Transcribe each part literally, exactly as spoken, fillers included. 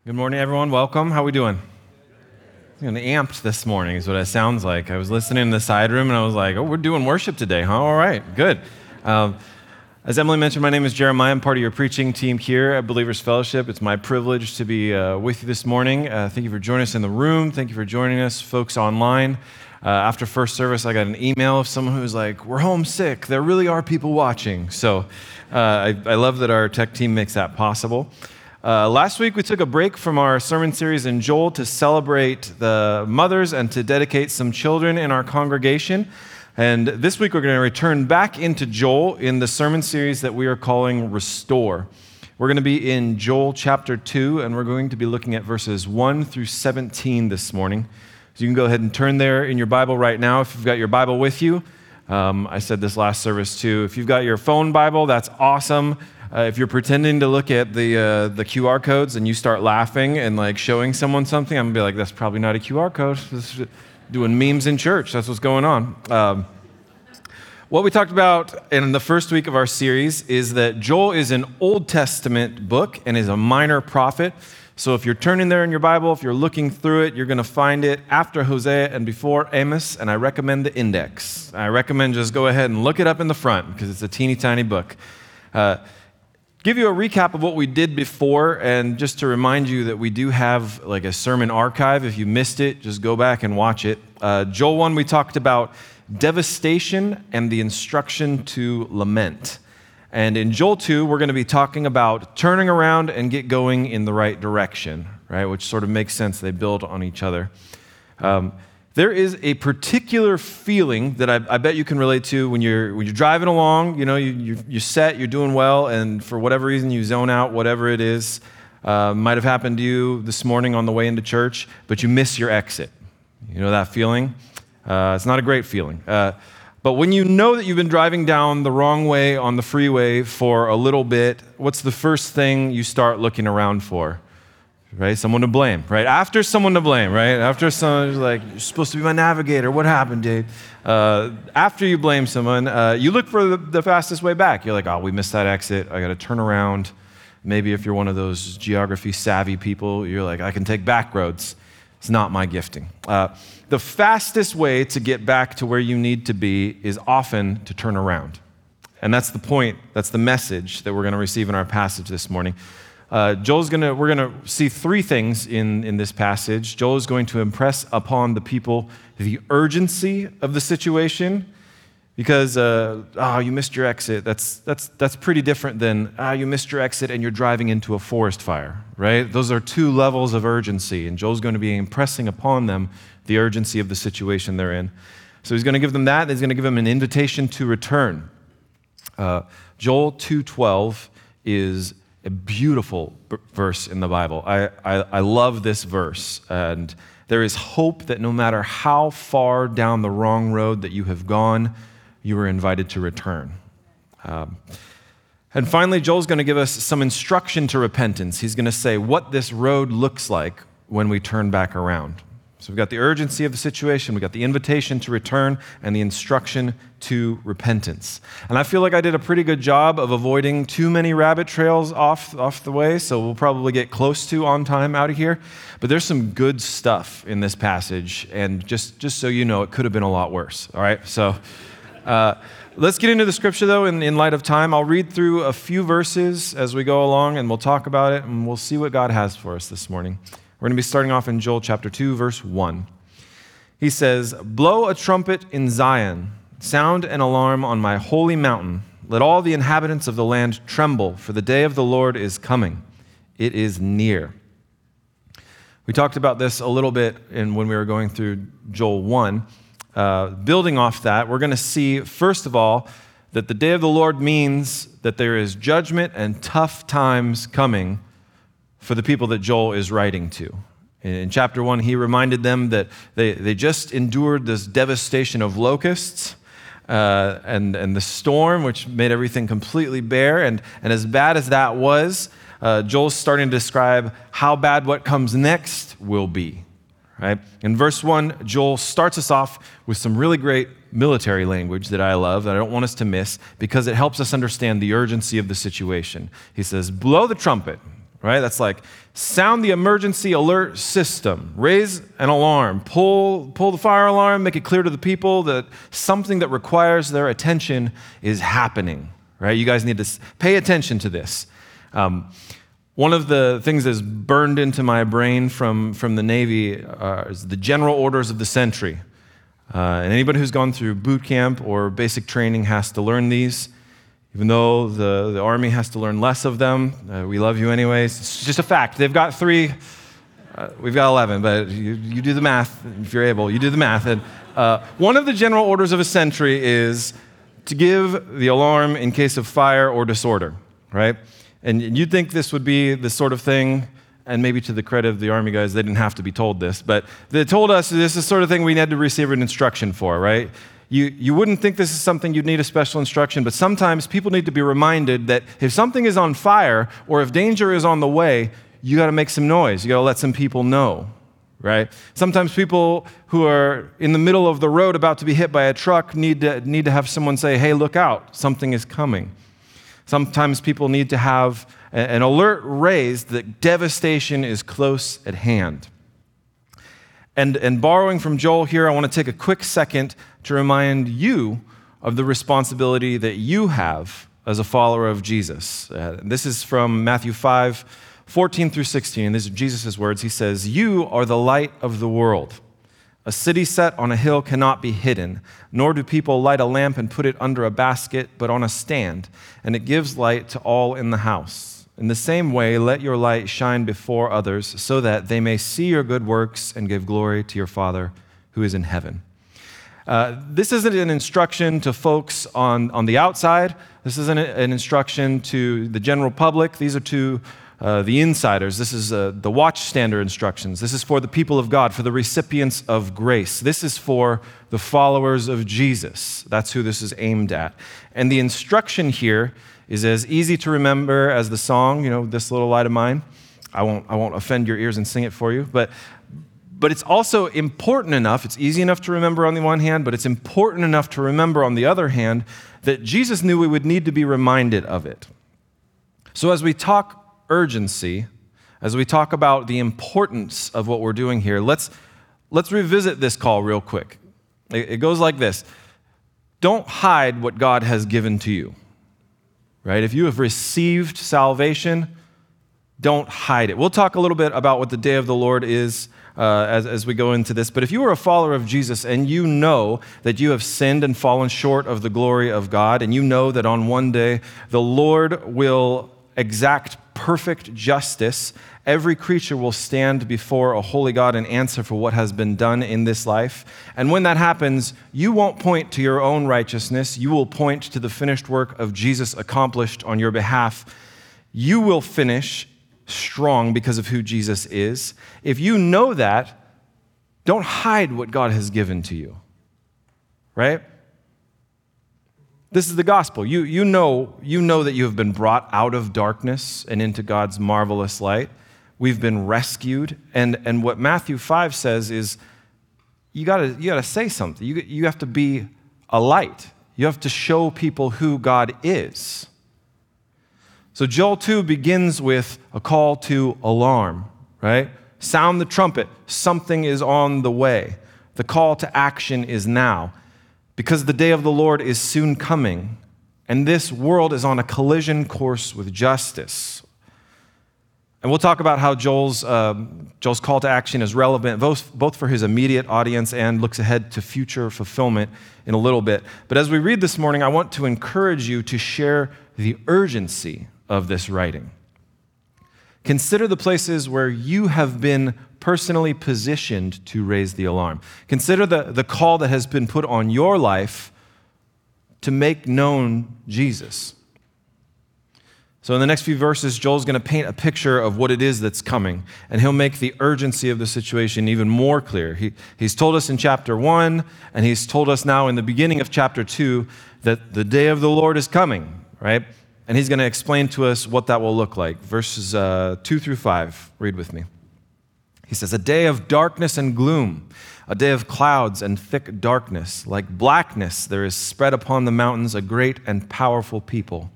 Good morning, everyone. Welcome. How we doing? I'm amped this morning is what it sounds like. I was listening in the side room, and I was like, oh, we're doing worship today, huh? All right, good. Um, as Emily mentioned, my name is Jeremiah. I'm part of your preaching team here at Believers Fellowship. It's my privilege to be uh, with you this morning. Uh, thank you for joining us in the room. Thank you for joining us, folks online. Uh, after first service, I got an email of someone who was like, we're homesick. There really are people watching. So uh, I, I love that our tech team makes that possible. Uh, last week, we took a break from our sermon series in Joel to celebrate the mothers and to dedicate some children in our congregation. And this week, we're going to return back into Joel in the sermon series that we are calling Restore. We're going to be in Joel chapter two, and we're going to be looking at verses one through seventeen this morning. So you can go ahead and turn there in your Bible right now if you've got your Bible with you. Um, I said this last service too. If you've got your phone Bible, that's awesome. Uh, if you're pretending to look at the uh, the Q R codes and you start laughing and like showing someone something, I'm gonna be like, that's probably not a Q R code. This is doing memes in church. That's what's going on. Um, what we talked about in the first week of our series is that Joel is an Old Testament book and is a minor prophet. So if you're turning there in your Bible, if you're looking through it, you're going to find it after Hosea and before Amos, and I recommend the index. I recommend just go ahead and look it up in the front because it's a teeny tiny book. Uh, give you a recap of what we did before, and just to remind you that we do have like a sermon archive. If you missed it, just go back and watch it. Uh, Joel one, we talked about devastation and the instruction to lament. And in Joel two, we're going to be talking about turning around and get going in the right direction, right? Which sort of makes sense. They build on each other. Um, there is a particular feeling that I, I bet you can relate to when you're when you're driving along. You know, you, you, you're set, you're doing well, and for whatever reason you zone out, whatever it is. Uh, might have happened to you this morning on the way into church, but you miss your exit. You know that feeling? Uh, it's not a great feeling. Uh, But when you know that you've been driving down the wrong way on the freeway for a little bit, what's the first thing you start looking around for? Right? Someone to blame, right? After someone to blame, right? After someone's like, you're supposed to be my navigator. What happened, Dave? Uh, after you blame someone, uh, you look for the, the fastest way back. You're like, oh, we missed that exit. I got to turn around. Maybe if you're one of those geography savvy people, you're like, I can take back roads. It's not my gifting. Uh, the fastest way to get back to where you need to be is often to turn around. And that's the point, that's the message that we're going to receive in our passage this morning. Uh, Joel's going to, we're going to see three things in, in this passage. Joel is going to impress upon the people the urgency of the situation, because, uh, oh, you missed your exit. That's that's that's pretty different than, ah, oh, you missed your exit and you're driving into a forest fire, right? Those are two levels of urgency, and Joel's going to be impressing upon them the urgency of the situation they're in. So he's going to give them that, and he's going to give them an invitation to return. Uh, Joel two twelve is a beautiful b- verse in the Bible. I, I, I love this verse, and there is hope that no matter how far down the wrong road that you have gone, you are invited to return. Um, and finally, Joel's going to give us some instruction to repentance. He's going to say what this road looks like when we turn back around. So we've got the urgency of the situation, we've got the invitation to return, and the instruction to repentance. And I feel like I did a pretty good job of avoiding too many rabbit trails off, off the way, so we'll probably get close to on time out of here. But there's some good stuff in this passage, and just, just so you know, it could have been a lot worse, all right? So uh, let's get into the scripture, though, in, in light of time. I'll read through a few verses as we go along, and we'll talk about it, and we'll see what God has for us this morning. We're going to be starting off in Joel chapter two, verse one. He says, "Blow a trumpet in Zion, sound an alarm on my holy mountain. Let all the inhabitants of the land tremble, for the day of the Lord is coming. It is near." We talked about this a little bit in, when we were going through Joel one. Uh, building off that, we're going to see, first of all, that the day of the Lord means that there is judgment and tough times coming for the people that Joel is writing to. In chapter one, he reminded them that they, they just endured this devastation of locusts uh, and, and the storm, which made everything completely bare. And, and as bad as that was, uh, Joel's starting to describe how bad what comes next will be. Right? In verse one, Joel starts us off with some really great military language that I love, that I don't want us to miss, because it helps us understand the urgency of the situation. He says, blow the trumpet. right? That's like sound the emergency alert system, raise an alarm, pull, pull the fire alarm, make it clear to the people that something that requires their attention is happening, right? You guys need to pay attention to this. Um, one of the things that's burned into my brain from, from the Navy uh, is the general orders of the century. Uh, and anybody who's gone through boot camp or basic training has to learn these. Even though the, the Army has to learn less of them, uh, we love you anyways. It's just a fact. They've got three, uh, we've got eleven, but you, you do the math if you're able. You do the math. And uh, one of the general orders of a sentry is to give the alarm in case of fire or disorder, right? And you'd think this would be the sort of thing, and maybe to the credit of the Army guys, they didn't have to be told this, but they told us this is the sort of thing we had to receive an instruction for, right? You, you wouldn't think this is something you'd need a special instruction, but sometimes people need to be reminded that if something is on fire or if danger is on the way, you got to make some noise. You got to let some people know, right? Sometimes people who are in the middle of the road about to be hit by a truck need to, need to have someone say, hey, look out, something is coming. Sometimes people need to have an alert raised that devastation is close at hand. And, and borrowing from Joel here, I want to take a quick second to remind you of the responsibility that you have as a follower of Jesus. Uh, this is from Matthew five, fourteen through sixteen. These are Jesus' words. He says, "You are the light of the world. A city set on a hill cannot be hidden, nor do people light a lamp and put it under a basket, but on a stand, and it gives light to all in the house. In the same way, let your light shine before others, so that they may see your good works and give glory to your Father who is in heaven." Uh, this isn't an instruction to folks on, on the outside. This isn't an instruction to the general public. These are to uh, the insiders. This is uh, the watchstander instructions. This is for the people of God, for the recipients of grace. This is for the followers of Jesus. That's who this is aimed at. And the instruction here is as easy to remember as the song, you know, "This Little Light of Mine." I won't, I won't offend your ears and sing it for you, but But it's also important enough, it's easy enough to remember on the one hand, but it's important enough to remember on the other hand that Jesus knew we would need to be reminded of it. So as we talk urgency, as we talk about the importance of what we're doing here, let's, let's revisit this call real quick. It, it goes like this. Don't hide what God has given to you, right? If you have received salvation, don't hide it. We'll talk a little bit about what the day of the Lord is Uh, as, as we go into this. But if you are a follower of Jesus and you know that you have sinned and fallen short of the glory of God, and you know that on one day the Lord will exact perfect justice, every creature will stand before a holy God and answer for what has been done in this life. And when that happens, you won't point to your own righteousness. You will point to the finished work of Jesus accomplished on your behalf. You will finish strong because of who Jesus is. If you know that, don't hide what God has given to you, right? This is the gospel. You, you, know, you know that you have been brought out of darkness and into God's marvelous light. We've been rescued. And, and what Matthew five says is you gotta, you gotta say something. You, you have to be a light. You have to show people who God is. So Joel two begins with a call to alarm, right? Sound the trumpet. Something is on the way. The call to action is now, because the day of the Lord is soon coming, and this world is on a collision course with justice. And we'll talk about how Joel's, um, Joel's call to action is relevant both, both for his immediate audience and looks ahead to future fulfillment in a little bit. But as we read this morning, I want to encourage you to share the urgency of this writing. Consider the places where you have been personally positioned to raise the alarm. Consider the, the call that has been put on your life to make known Jesus. So in the next few verses, Joel's going to paint a picture of what it is that's coming, and he'll make the urgency of the situation even more clear. He, he's told us in chapter one, and he's told us now in the beginning of chapter two, that the day of the Lord is coming, right? And he's going to explain to us what that will look like. Verses uh, two through five, read with me. He says, "A day of darkness and gloom, a day of clouds and thick darkness. Like blackness, there is spread upon the mountains a great and powerful people.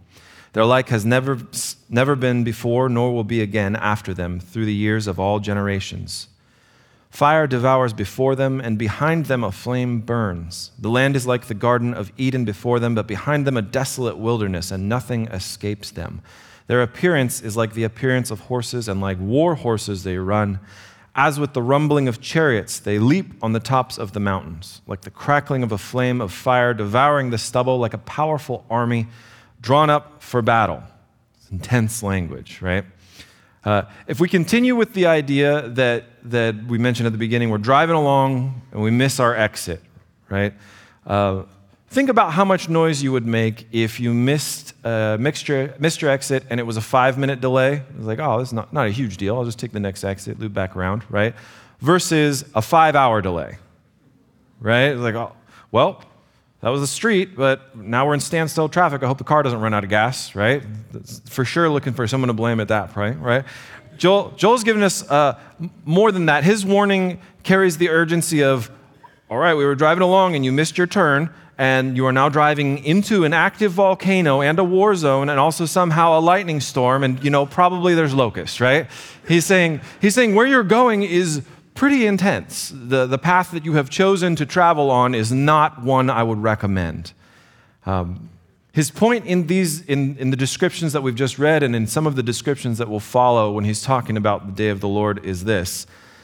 Their like has never, never been before, nor will be again after them through the years of all generations. Fire devours before them, and behind them a flame burns. The land is like the Garden of Eden before them, but behind them a desolate wilderness, and nothing escapes them. Their appearance is like the appearance of horses, and like war horses they run. As with the rumbling of chariots, they leap on the tops of the mountains, like the crackling of a flame of fire, devouring the stubble, like a powerful army drawn up for battle. It's intense language, right? Uh, if we continue with the idea that, that we mentioned at the beginning, we're driving along and we miss our exit, right? Uh, think about how much noise you would make if you missed, uh, missed, your, missed your exit and it was a five-minute delay. It was like, oh, this is not, not a huge deal. I'll just take the next exit, loop back around, right? Versus a five-hour delay, right? It's like, oh, well, that was the street, but now we're in standstill traffic. I hope the car doesn't run out of gas, right? That's for sure looking for someone to blame at that point, right? Joel, Joel's given us uh, more than that. His warning carries the urgency of, all right, we were driving along and you missed your turn, and you are now driving into an active volcano and a war zone and also somehow a lightning storm, and you know, probably there's locusts, right? He's saying, he's saying where you're going is pretty intense. The, the path that you have chosen to travel on is not one I would recommend. Um, his point in these, in, in the descriptions that we've just read and in some of the descriptions that will follow when he's talking about the day of the Lord is this: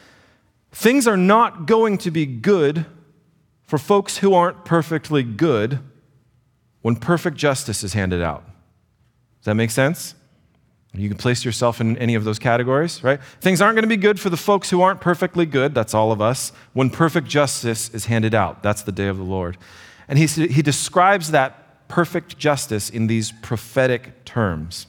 things are not going to be good for folks who aren't perfectly good when perfect justice is handed out. Does that make sense? You can place yourself in any of those categories, right? Things aren't going to be good for the folks who aren't perfectly good, that's all of us, when perfect justice is handed out. That's the day of the Lord. And he, he describes that perfect justice in these prophetic terms.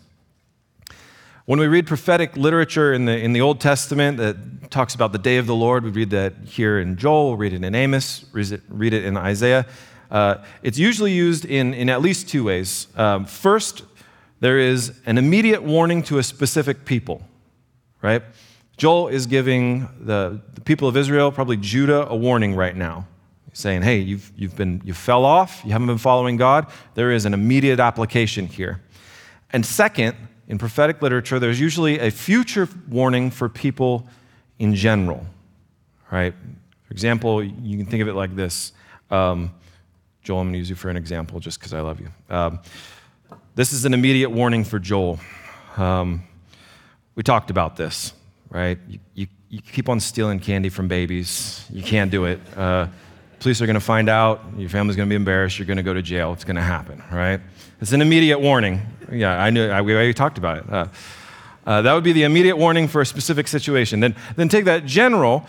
When we read prophetic literature in the, in the Old Testament that talks about the day of the Lord, we read that here in Joel, we read it in Amos, read it, read it in Isaiah. Uh, it's usually used in, in at least two ways. Um, first, there is an immediate warning to a specific people, right? Joel is giving the, the people of Israel, probably Judah, a warning right now, saying, hey, you've, you've been, you fell off, you haven't been following God. There is an immediate application here. And second, in prophetic literature, there's usually a future warning for people in general, right? For example, you can think of it like this. Um, Joel, I'm going to use you for an example just because I love you. Um, This is an immediate warning for Joel. Um, we talked about this, right? You, you, you keep on stealing candy from babies. You can't do it. Uh, police are going to find out. Your family's going to be embarrassed. You're going to go to jail. It's going to happen, right? It's an immediate warning. Yeah, I knew. I, we already talked about it. Uh, uh, that would be the immediate warning for a specific situation. Then, then take that general.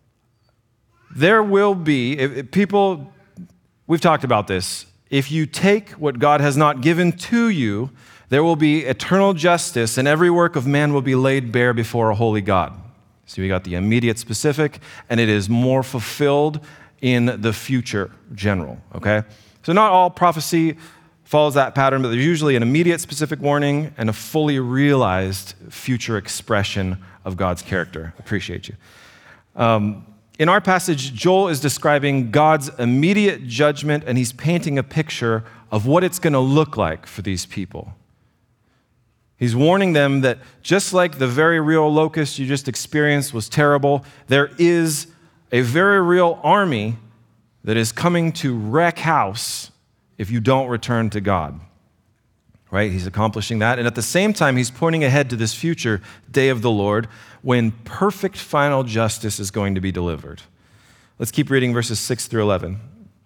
There will be if, if people. We've talked about this. If you take what God has not given to you, there will be eternal justice, and every work of man will be laid bare before a holy God. So we got the immediate specific, and it is more fulfilled in the future general, okay? So not all prophecy follows that pattern, but there's usually an immediate specific warning and a fully realized future expression of God's character. Appreciate you. Um, In our passage, Joel is describing God's immediate judgment, and he's painting a picture of what it's going to look like for these people. He's warning them that just like the very real locust you just experienced was terrible, there is a very real army that is coming to wreck house if you don't return to God. Right? He's accomplishing that. And at the same time, he's pointing ahead to this future day of the Lord when perfect final justice is going to be delivered. Let's keep reading verses six through eleven.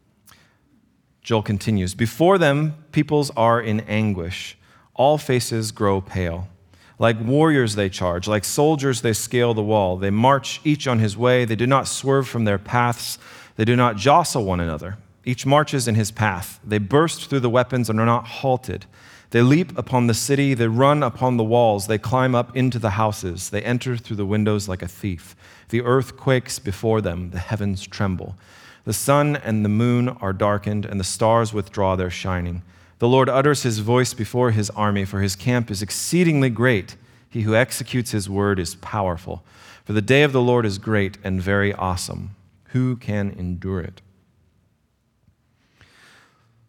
Joel continues, "Before them, peoples are in anguish. All faces grow pale. Like warriors they charge, like soldiers they scale the wall. They march each on his way. They do not swerve from their paths. They do not jostle one another. Each marches in his path. They burst through the weapons and are not halted. They leap upon the city, they run upon the walls, they climb up into the houses, they enter through the windows like a thief. The earth quakes before them, the heavens tremble. The sun and the moon are darkened, and the stars withdraw their shining. The Lord utters his voice before his army, for his camp is exceedingly great. He who executes his word is powerful. For the day of the Lord is great and very awesome. Who can endure it?"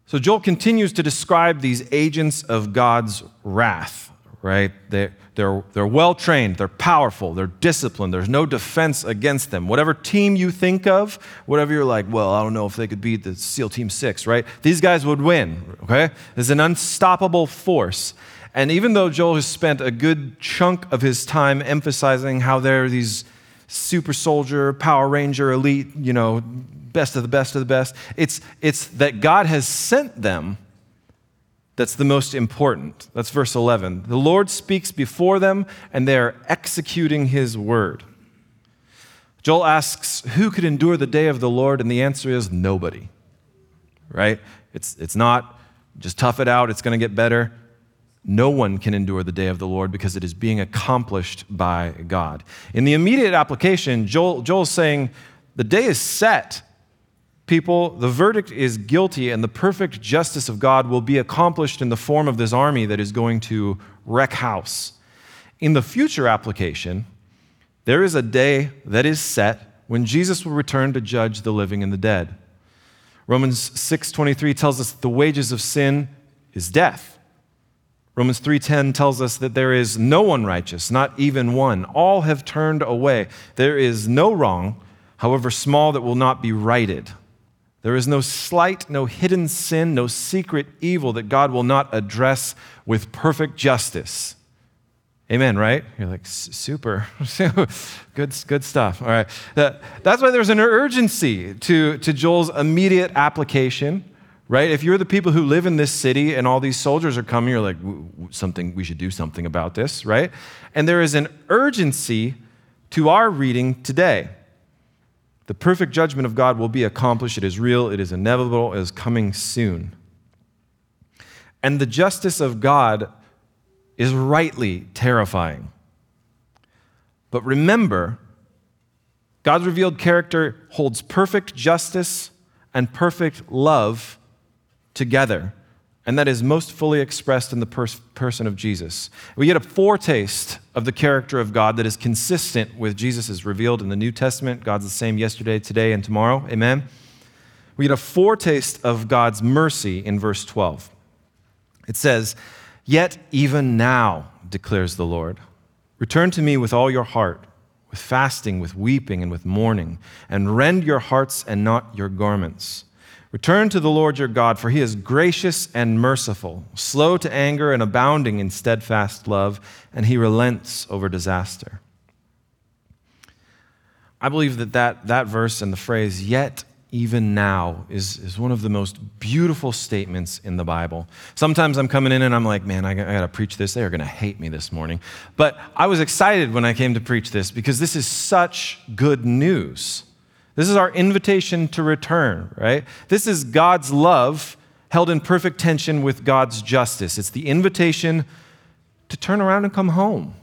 So Joel continues to describe these agents of God's wrath, right? They, they're, they're well-trained, they're powerful, they're disciplined, there's no defense against them. Whatever team you think of, whatever you're like, well, I don't know if they could beat the SEAL Team six, right? These guys would win, okay? There's an unstoppable force. And even though Joel has spent a good chunk of his time emphasizing how they're these super soldier, Power Ranger, elite, you know, best of the best of the best, it's, it's that God has sent them that's the most important. That's verse eleven. The Lord speaks before them, and they are executing his word. Joel asks, who could endure the day of the Lord? And the answer is nobody, right? It's, it's not just tough it out, it's going to get better. No one can endure the day of the Lord because it is being accomplished by God. In the immediate application, Joel, Joel's saying, the day is set. People, the verdict is guilty, and the perfect justice of God will be accomplished in the form of this army that is going to wreck house. In the future application, there is a day that is set when Jesus will return to judge the living and the dead. Romans six twenty-three tells us that the wages of sin is death. Romans three ten tells us that there is no one righteous, not even one. All have turned away. There is no wrong, however small, that will not be righted. There is no slight, no hidden sin, no secret evil that God will not address with perfect justice. Amen, right? You're like, super. good, good stuff. All right. That, that's why there's an urgency to, to Joel's immediate application, right? If you're the people who live in this city and all these soldiers are coming, you're like, something, we should do something about this, right? And there is an urgency to our reading today. The perfect judgment of God will be accomplished. It is real. It is inevitable. It is coming soon. And the justice of God is rightly terrifying. But remember, God's revealed character holds perfect justice and perfect love together. And that is most fully expressed in the pers- person of Jesus. We get a foretaste of the character of God that is consistent with Jesus as revealed in the New Testament. God's the same yesterday, today, and tomorrow. Amen? We get a foretaste of God's mercy in verse twelve. It says, "Yet even now, declares the Lord, return to me with all your heart, with fasting, with weeping, and with mourning, and rend your hearts and not your garments. Return to the Lord your God, for he is gracious and merciful, slow to anger and abounding in steadfast love, and he relents over disaster." I believe that that, that verse and the phrase, "yet even now," is, is one of the most beautiful statements in the Bible. Sometimes I'm coming in and I'm like, man, I got, I got to preach this. They are going to hate me this morning. But I was excited when I came to preach this because this is such good news. This is our invitation to return, right? This is God's love held in perfect tension with God's justice. It's the invitation to turn around and come home.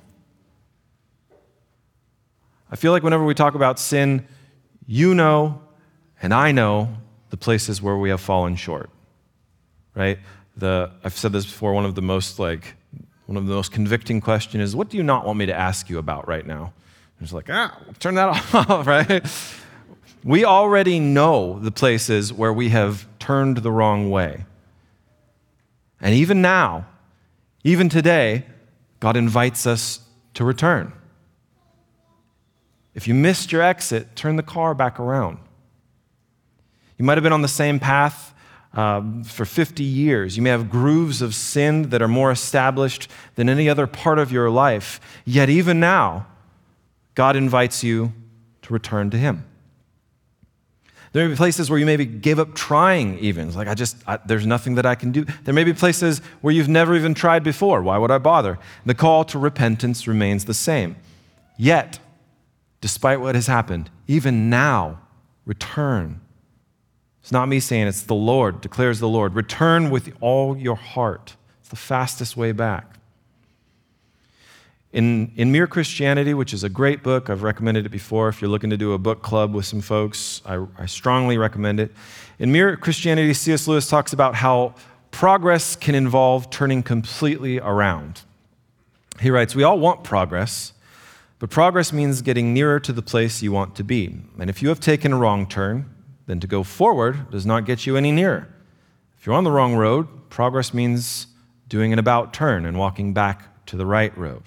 I feel like whenever we talk about sin, you know and I know the places where we have fallen short, right? The I've said this before, one of the most like one of the most convicting questions is, what do you not want me to ask you about right now? It's like, ah, turn that off, right? We already know the places where we have turned the wrong way. And even now, even today, God invites us to return. If you missed your exit, turn the car back around. You might have been on the same path um, for fifty years. You may have grooves of sin that are more established than any other part of your life. Yet even now, God invites you to return to him. There may be places where you maybe gave up trying even. It's like, I just, I, there's nothing that I can do. There may be places where you've never even tried before. Why would I bother? The call to repentance remains the same. Yet, despite what has happened, even now, return. It's not me saying, it's the Lord, declares the Lord. Return with all your heart. It's the fastest way back. In, in Mere Christianity, which is a great book, I've recommended it before. If you're looking to do a book club with some folks, I, I strongly recommend it. In Mere Christianity, C S Lewis talks about how progress can involve turning completely around. He writes, "We all want progress, but progress means getting nearer to the place you want to be. And if you have taken a wrong turn, then to go forward does not get you any nearer. If you're on the wrong road, progress means doing an about turn and walking back to the right road.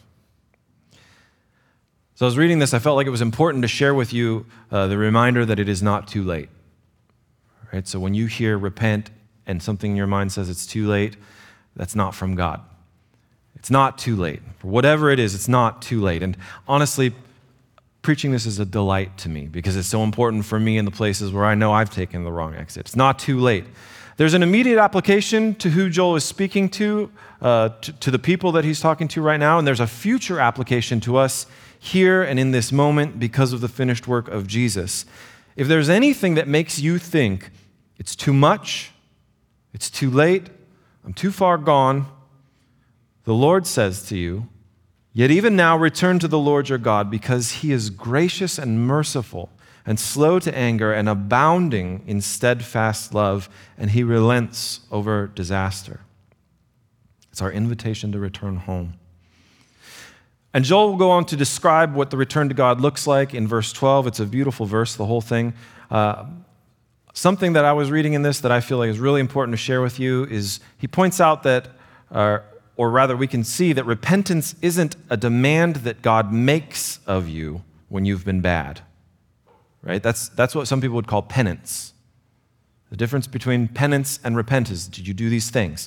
So I was reading this, I felt like it was important to share with you uh, the reminder that it is not too late. Right? So when you hear repent and something in your mind says it's too late, that's not from God. It's not too late. For whatever it is, it's not too late. And honestly, preaching this is a delight to me because it's so important for me in the places where I know I've taken the wrong exit. It's not too late. There's an immediate application to who Joel is speaking to, uh, to, to the people that he's talking to right now, and there's a future application to us here and in this moment because of the finished work of Jesus. If there's anything that makes you think it's too much, it's too late, I'm too far gone, the Lord says to you, yet even now return to the Lord your God because he is gracious and merciful and slow to anger and abounding in steadfast love, and he relents over disaster. It's our invitation to return home. And Joel will go on to describe what the return to God looks like in verse twelve. It's a beautiful verse, the whole thing. Uh, something that I was reading in this that I feel like is really important to share with you is he points out that, uh, or rather we can see that repentance isn't a demand that God makes of you when you've been bad. Right? That's, that's what some people would call penance. The difference between penance and repentance, did you do these things?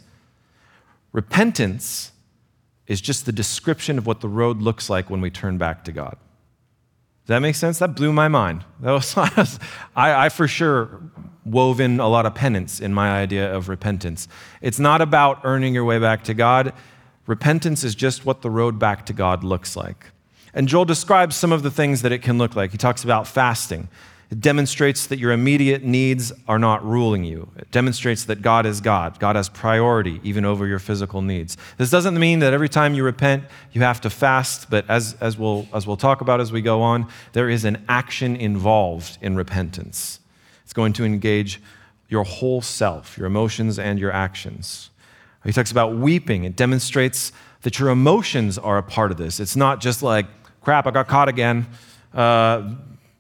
Repentance is just the description of what the road looks like when we turn back to God. Does that make sense? That blew my mind. That was, I, I for sure wove in a lot of penance in my idea of repentance. It's not about earning your way back to God. Repentance is just what the road back to God looks like. And Joel describes some of the things that it can look like. He talks about fasting. It demonstrates that your immediate needs are not ruling you. It demonstrates that God is God. God has priority even over your physical needs. This doesn't mean that every time you repent, you have to fast, but as, as, we'll, as we'll talk about as we go on, there is an action involved in repentance. It's going to engage your whole self, your emotions and your actions. He talks about weeping. It demonstrates that your emotions are a part of this. It's not just like, crap, I got caught again. Uh,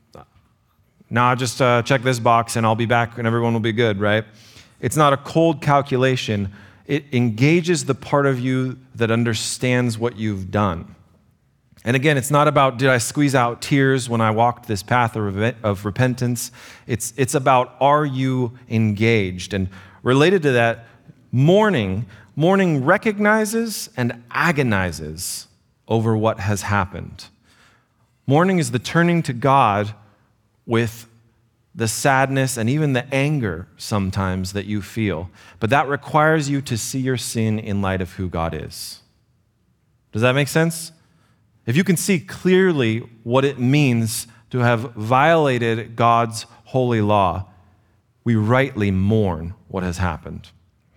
Now just uh, check this box and I'll be back and everyone will be good, right? It's not a cold calculation. It engages the part of you that understands what you've done. And again, it's not about did I squeeze out tears when I walked this path of, of repentance. It's, it's about are you engaged? And related to that, mourning, mourning recognizes and agonizes over what has happened. Mourning is the turning to God with the sadness and even the anger sometimes that you feel. But that requires you to see your sin in light of who God is. Does that make sense? If you can see clearly what it means to have violated God's holy law, we rightly mourn what has happened.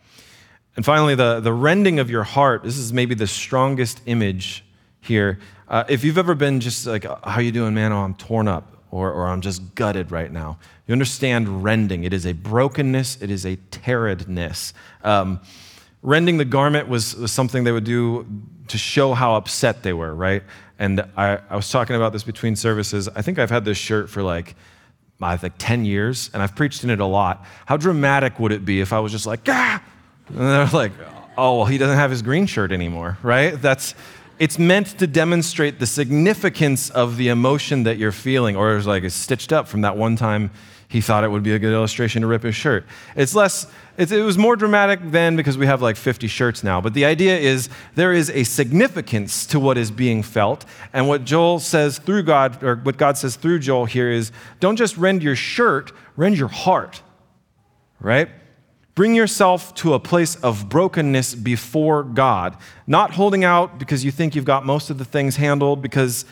And finally, the, the rending of your heart, this is maybe the strongest image here. Uh, if you've ever been just like, how you doing, man? Oh, I'm torn up. Or, or I'm just gutted right now. You understand rending. It is a brokenness. It is a tearedness. Um, rending the garment was, was something they would do to show how upset they were, right? And I, I was talking about this between services. I think I've had this shirt for like, I think ten years, and I've preached in it a lot. How dramatic would it be if I was just like, ah! And they're like, oh, well, he doesn't have his green shirt anymore, right? That's... It's meant to demonstrate the significance of the emotion that you're feeling, or it's like it's stitched up from that one time he thought it would be a good illustration to rip his shirt. It's less, it's, it was more dramatic then because we have like fifty shirts now, but the idea is there is a significance to what is being felt, and what Joel says through God, or what God says through Joel here is, don't just rend your shirt, rend your heart, right? Bring yourself to a place of brokenness before God, not holding out because you think you've got most of the things handled, because,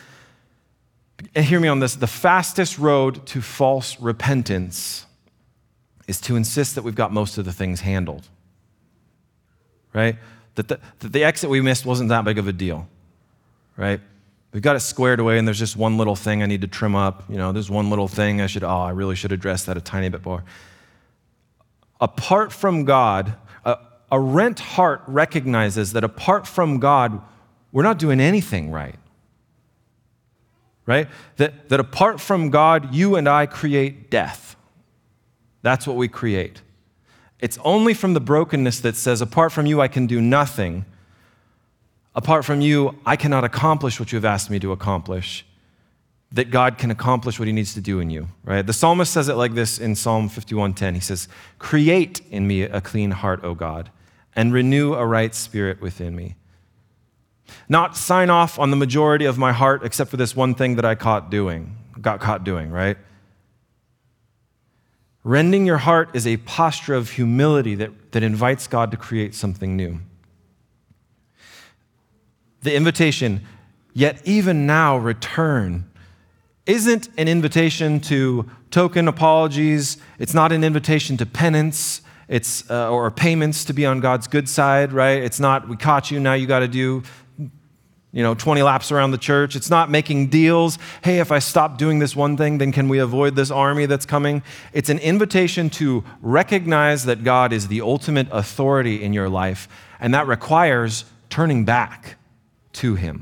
and hear me on this, the fastest road to false repentance is to insist that we've got most of the things handled, right? That the, that the exit we missed wasn't that big of a deal, right? We've got it squared away and there's just one little thing I need to trim up. You know, there's one little thing I should, oh, I really should address that a tiny bit more. Apart from God, a, a rent heart recognizes that apart from God, we're not doing anything right. Right? That, that apart from God, you and I create death. That's what we create. It's only from the brokenness that says, apart from you, I can do nothing. Apart from you, I cannot accomplish what you have asked me to accomplish, that God can accomplish what he needs to do in you, right? The psalmist says it like this in Psalm fifty-one ten. He says, create in me a clean heart, O God, and renew a right spirit within me. Not sign off on the majority of my heart except for this one thing that I caught doing, got caught doing, right? Rending your heart is a posture of humility that, that invites God to create something new. The invitation, yet even now return, isn't an invitation to token apologies. It's not an invitation to penance. It's uh, or payments to be on God's good side, right? It's not, we caught you, now you got to do, you know, twenty laps around the church. It's not making deals. Hey, if I stop doing this one thing, then can we avoid this army that's coming? It's an invitation to recognize that God is the ultimate authority in your life, and that requires turning back to him.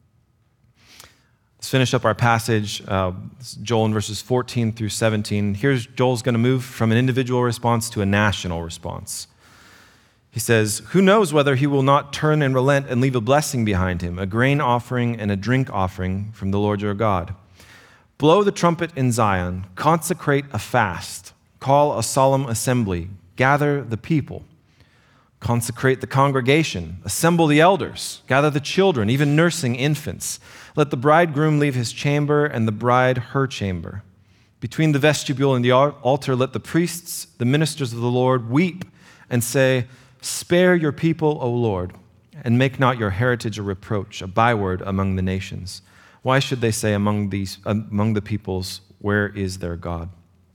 Let's finish up our passage, uh, Joel in verses fourteen through seventeen. Here's Joel's going to move from an individual response to a national response. He says, who knows whether he will not turn and relent and leave a blessing behind him, a grain offering and a drink offering from the Lord your God. Blow the trumpet in Zion, consecrate a fast, call a solemn assembly, gather the people. Consecrate the congregation, assemble the elders, gather the children, even nursing infants. Let the bridegroom leave his chamber and the bride her chamber. Between the vestibule and the altar, let the priests, the ministers of the Lord, weep and say, spare your people, O Lord, and make not your heritage a reproach, a byword among the nations. Why should they say among these among the peoples, where is their God?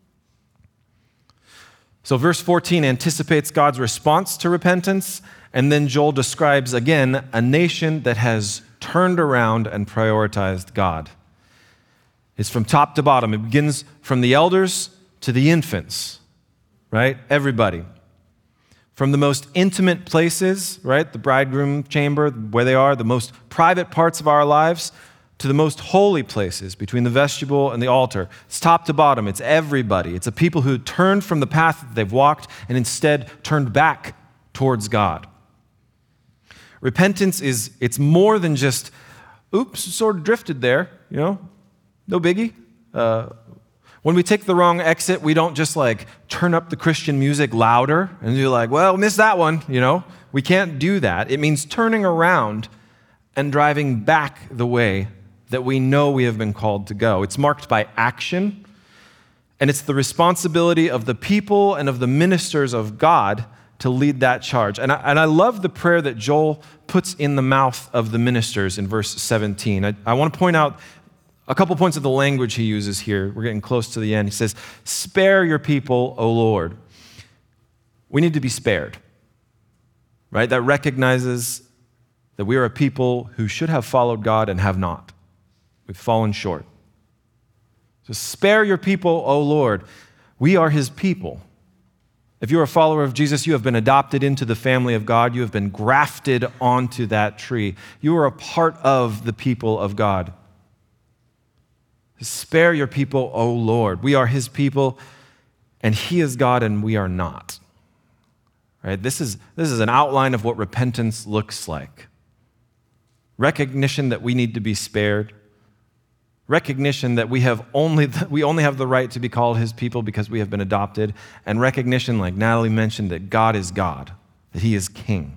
So verse fourteen anticipates God's response to repentance, and then Joel describes again a nation that has turned around and prioritized God. It's from top to bottom. It begins from the elders to the infants, right? Everybody. From the most intimate places, right? The bridegroom chamber, where they are, the most private parts of our lives, to the most holy places between the vestibule and the altar. It's top to bottom. It's everybody. It's a people who turned from the path that they've walked and instead turned back towards God. Repentance is, it's more than just, oops, sort of drifted there, you know, no biggie. Uh, when we take the wrong exit, we don't just like turn up the Christian music louder and you're like, well, missed that one, you know. We can't do that. It means turning around and driving back the way that we know we have been called to go. It's marked by action, and it's the responsibility of the people and of the ministers of God to lead that charge. And I, and I love the prayer that Joel puts in the mouth of the ministers in verse seventeen. I, I want to point out a couple points of the language he uses here. We're getting close to the end. He says, spare your people, O Lord. We need to be spared, right? That recognizes that we are a people who should have followed God and have not. We've fallen short. So spare your people, O Lord. We are his people. If you're a follower of Jesus, you have been adopted into the family of God. You have been grafted onto that tree. You are a part of the people of God. Spare your people, O Lord. We are his people, and he is God, and we are not. Right? This is, this is an outline of what repentance looks like. Recognition that we need to be spared. Recognition that we have only we only have the right to be called his people because we have been adopted, and recognition, like Natalie mentioned, that God is God, that he is king.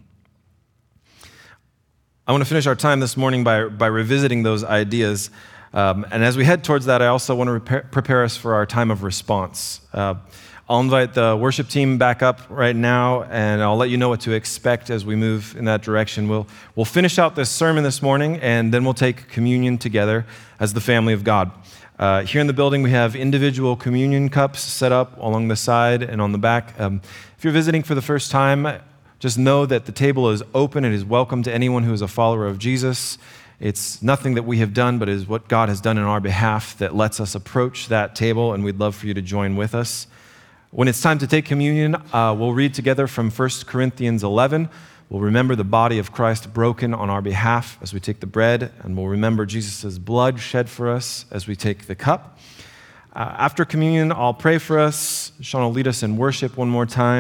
I want to finish our time this morning by, by revisiting those ideas, um, and as we head towards that, I also want to repair, prepare us for our time of response. Uh, I'll invite the worship team back up right now, and I'll let you know what to expect as we move in that direction. We'll, we'll finish out this sermon this morning, and then we'll take communion together as the family of God. Uh, here in the building, we have individual communion cups set up along the side and on the back. Um, if you're visiting for the first time, just know that the table is open and is welcome to anyone who is a follower of Jesus. It's nothing that we have done, but it is what God has done in our behalf that lets us approach that table, and we'd love for you to join with us. When it's time to take communion, uh, we'll read together from First Corinthians eleven. We'll remember the body of Christ broken on our behalf as we take the bread, and we'll remember Jesus' blood shed for us as we take the cup. Uh, after communion, I'll pray for us. Sean will lead us in worship one more time,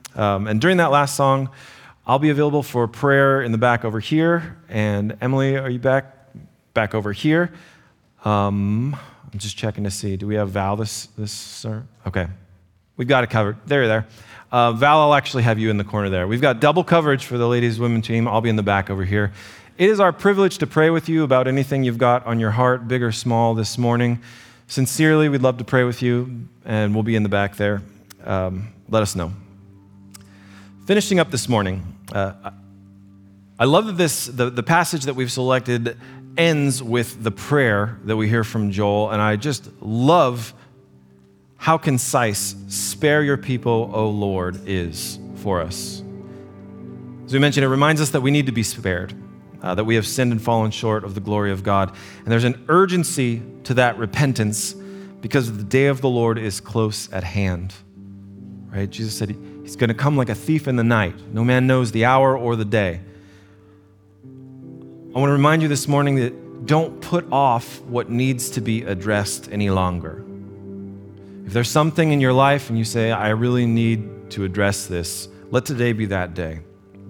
Um, and during that last song, I'll be available for prayer in the back over here. And Emily, are you back? Back over here. Um, I'm just checking to see. Do we have Val this, this sir? Okay. We've got it covered. There, there. Uh, Val, I'll actually have you in the corner there. We've got double coverage for the ladies' women team. I'll be in the back over here. It is our privilege to pray with you about anything you've got on your heart, big or small, this morning. Sincerely, we'd love to pray with you, and we'll be in the back there. Um, let us know. Finishing up this morning, uh, I love that this the, the passage that we've selected ends with the prayer that we hear from Joel, and I just love how concise "spare your people, O Lord" is for us. As we mentioned, it reminds us that we need to be spared, uh, that we have sinned and fallen short of the glory of God. And there's an urgency to that repentance because the day of the Lord is close at hand. Right? Jesus said he's going to come like a thief in the night. No man knows the hour or the day. I want to remind you this morning that don't put off what needs to be addressed any longer. If there's something in your life and you say, I really need to address this, let today be that day.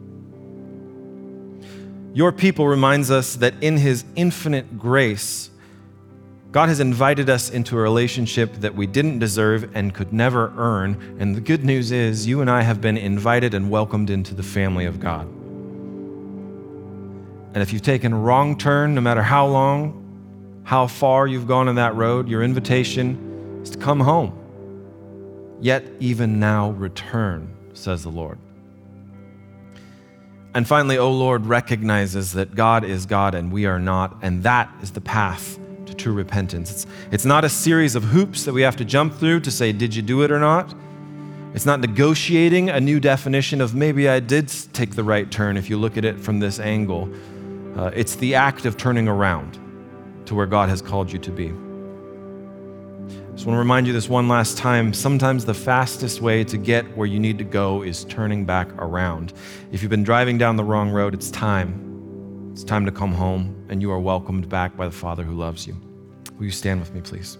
Your people reminds us that in his infinite grace, God has invited us into a relationship that we didn't deserve and could never earn. And the good news is you and I have been invited and welcomed into the family of God. And if you've taken a wrong turn, no matter how long, how far you've gone on that road, your invitation is to come home. Yet even now return, says the Lord. And finally, O Lord recognizes that God is God and we are not, and that is the path to true repentance. It's, it's not a series of hoops that we have to jump through to say, did you do it or not? It's not negotiating a new definition of maybe I did take the right turn if you look at it from this angle. Uh, it's the act of turning around to where God has called you to be. I just want to remind you this one last time. Sometimes the fastest way to get where you need to go is turning back around. If you've been driving down the wrong road, it's time. It's time to come home, and you are welcomed back by the Father who loves you. Will you stand with me, please?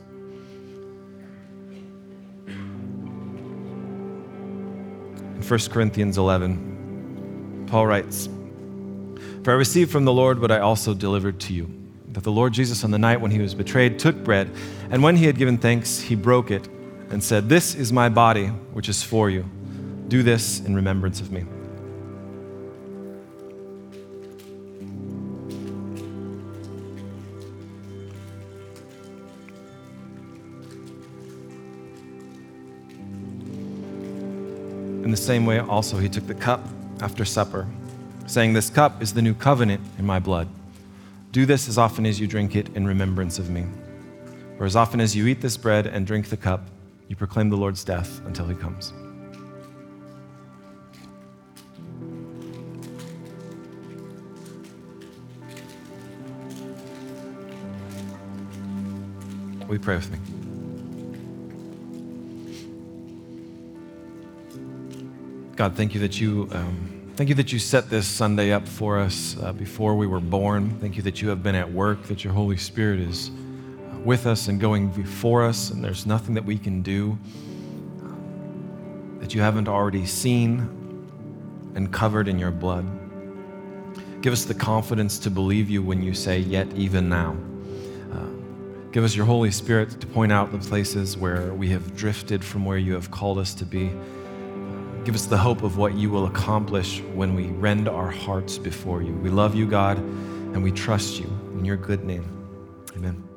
In First Corinthians eleven, Paul writes, For I received from the Lord what I also delivered to you, that the Lord Jesus on the night when he was betrayed took bread, and when he had given thanks, he broke it and said, This is my body, which is for you. Do this in remembrance of me. In the same way, also, he took the cup after supper, saying, This cup is the new covenant in my blood. Do this as often as you drink it in remembrance of me. For as often as you eat this bread and drink the cup, you proclaim the Lord's death until he comes. Will you pray with me? God, thank you that you um, Thank you that you set this Sunday up for us uh, before we were born. Thank you that you have been at work, that your Holy Spirit is uh, with us and going before us, and there's nothing that we can do uh, that you haven't already seen and covered in your blood. Give us the confidence to believe you when you say, yet even now. Uh, give us your Holy Spirit to point out the places where we have drifted from where you have called us to be. Give us the hope of what you will accomplish when we rend our hearts before you. We love you, God, and we trust you. In your good name, amen.